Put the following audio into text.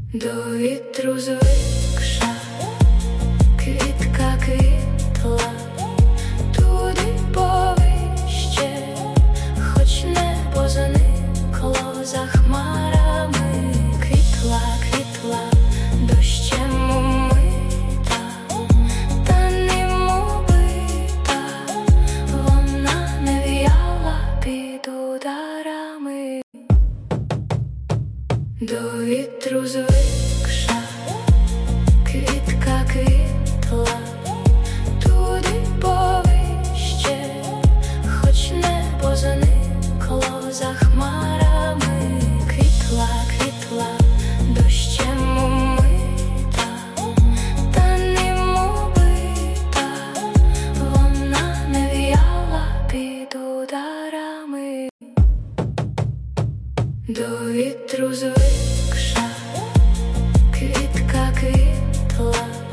До вітру звикша, квітка квітла, туди повище, хоч небо заникло за хмарами. Квітла, квітла, дощем умита, та ним убита, вона не в'яла під ударами. До вітру звикша, квітка квітла, туди повище, хоч небо заникло за хмарами. Квітла, квітла, дощем умита, та ним убита, вона не в'яла під ударами. До вітру звикша, квітка квітла.